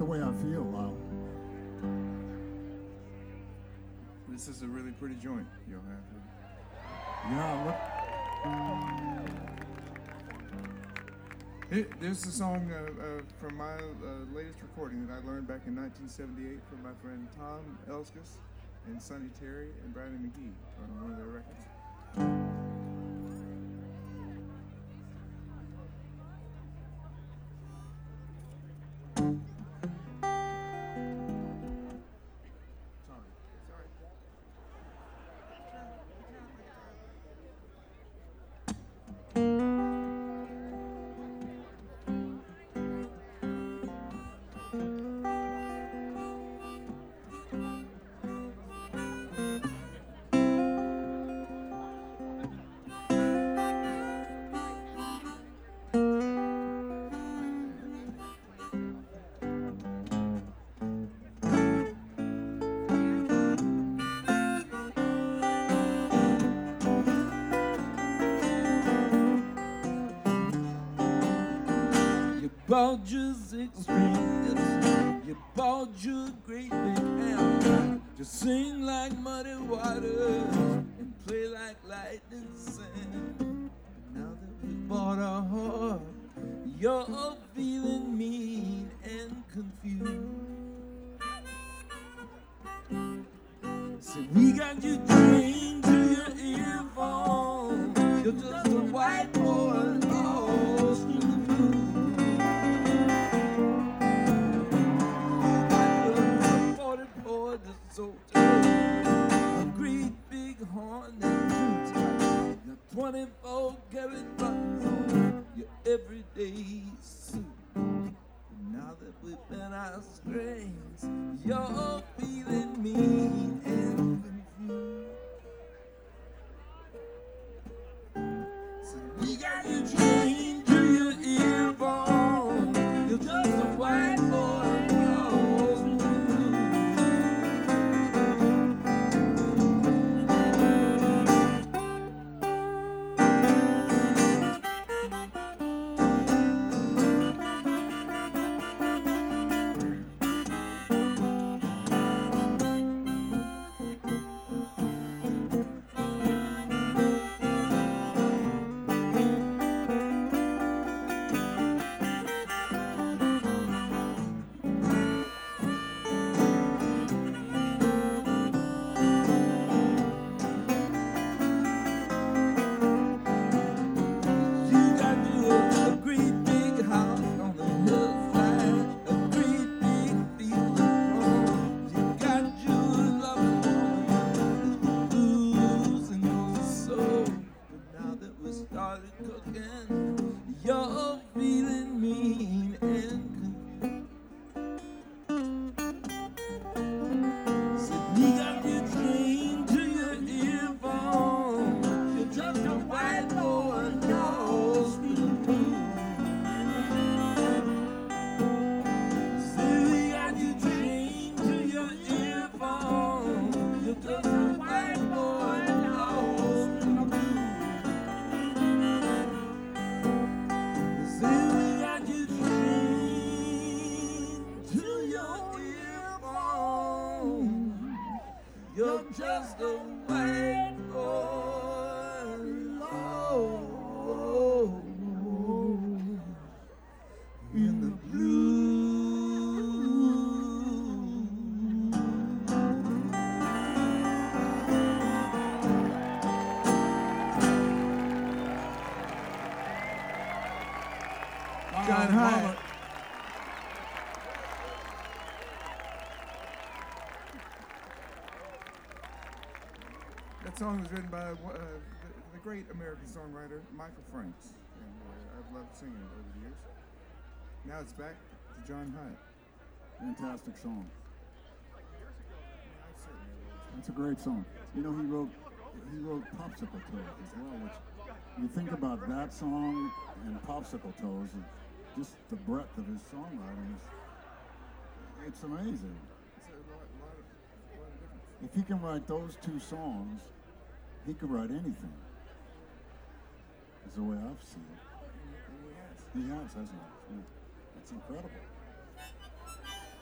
the way I feel. This is a really pretty joint you'll have here. Yeah, look. There's a song from my latest recording that I learned back in 1978 from my friend Tom Elskis and Sonny Terry and Brandon McGee on one of their records. Bought your 6 strings, you bought your great big amp, just sing like muddy water and play like lightning sand. But now that we bought our heart, you're feeling mean and confused. So we got you chained to your earphone, you're just a white boy lost in the blue. A great big horn that toots like 24 karat buttons on your everyday suit. And now that we've bent our strings, you're feeling mean and confused. So we got you chained to your earphone, you're just a white boy. You're feeling mean and confused. So we got you chained to your earphone, you're just a white boy lost in the blue. So we got you chained to your earphone, you're just a white boy lost in the blue. You're just a white boy low in the blue. John Hyatt. That song was written by the great American songwriter Michael Franks, and I've loved singing it over the years. Now it's back to John Hyatt. Fantastic song. That's a great song. You know, he wrote Popsicle Toes as well, which you think about that song and Popsicle Toes, and just the breadth of his songwriting it's amazing. It's a lot of difference. If he can write those 2 songs, he could write anything. That's the way I've seen it. And he has. He has, hasn't he? Yeah. That's incredible.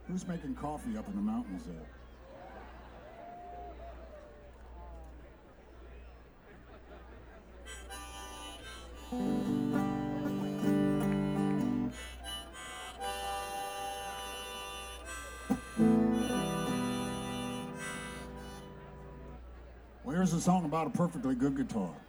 Who's making coffee up in the mountains there? Well, here's a song about a perfectly good guitar.